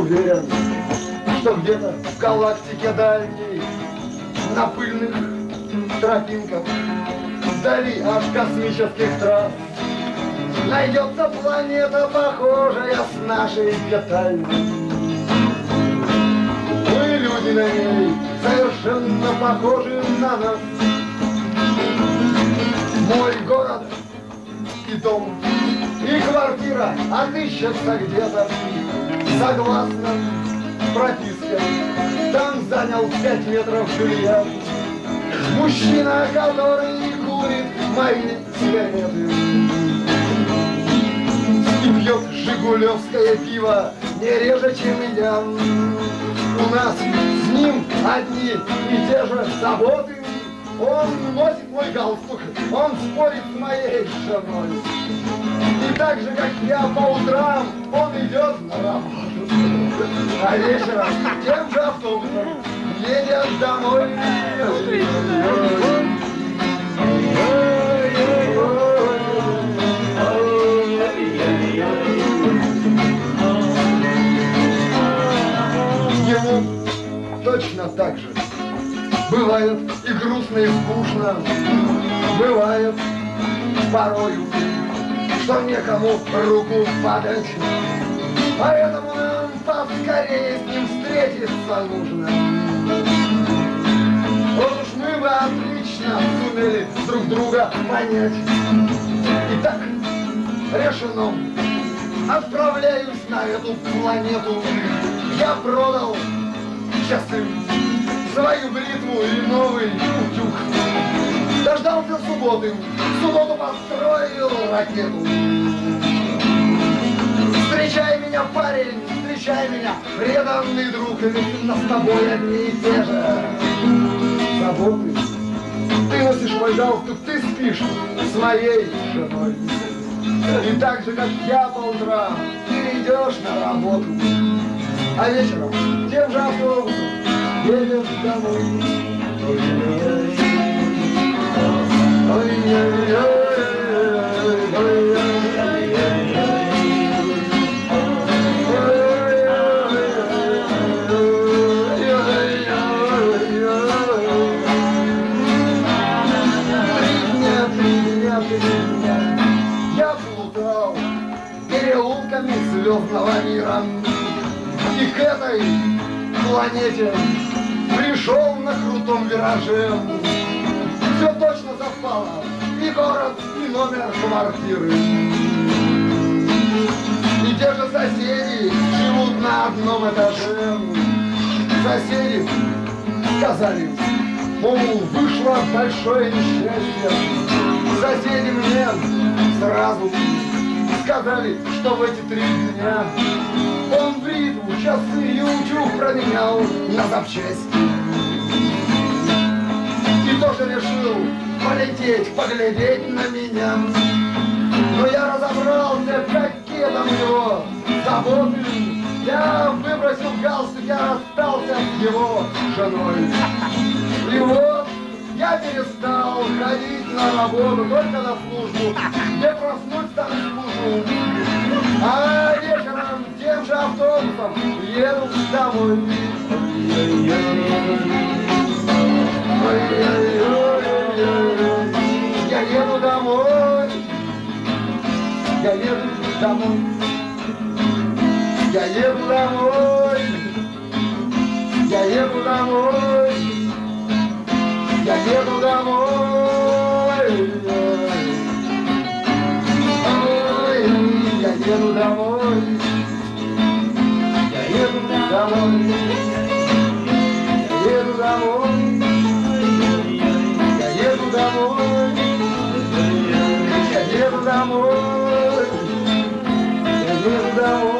уверен, что где-то в галактике дальней, на пыльных тропинках, вдали от космических трасс, найдется планета, похожая с нашей детальной. Мы, люди на ней, совершенно похожи на нас. Мой город и дом, и квартира отыщется где-то, согласно прописке. Там занял 5 метров жилья мужчина, который курит мои сигареты и пьет жигулевское пиво не реже, чем я. У нас с ним одни и те же заботы. Он носит мой галстук, он спорит с моей женой. И так же, как я по утрам, он идет на работу, а вечером тем же автобусом едет домой. Ему точно так же. Бывает и грустно, и скучно, бывает порою, что некому руку подать. Поэтому нам поскорее с ним встретиться нужно. Вот уж мы бы отлично сумели друг друга понять. Итак, решено. Отправляюсь на эту планету. Я продал часы, свою бритву и новый утюг. Дождался субботы, в субботу построил ракету. Встречай меня, парень, встречай меня, преданный друг, ведь нас с тобой одни и те же заботы. Ты носишь мой галстук, ты спишь с моей женой. И так же, как я по утрам, ты идешь на работу, а вечером тем же автобусом едешь домой. Я плутал переулками звездного мира и к этой планете пришел на крутом вираже. Все точно совпало, и город, и номер квартиры. И те же соседи живут на одном этаже. Соседи сказали, мол, вышло большое несчастье. Соседи мне сразу сказали, что в эти 3 дня он бритву, часы и утюг променял на запчасти. И тоже решил полететь, поглядеть на меня. Но я разобрался, какие там его заботы. Я выбросил галстук, я расстался с его женой. И вот я перестал ходить на работу, только на службу, где проснуть там не смогу. А вечером тем же автобусом еду домой. Я еду домой. Я еду домой. Я еду домой. Я еду домой. Я еду домой. Я еду домой. Я еду домой. Я еду домой. Я еду домой. Я еду домой. Я еду домой.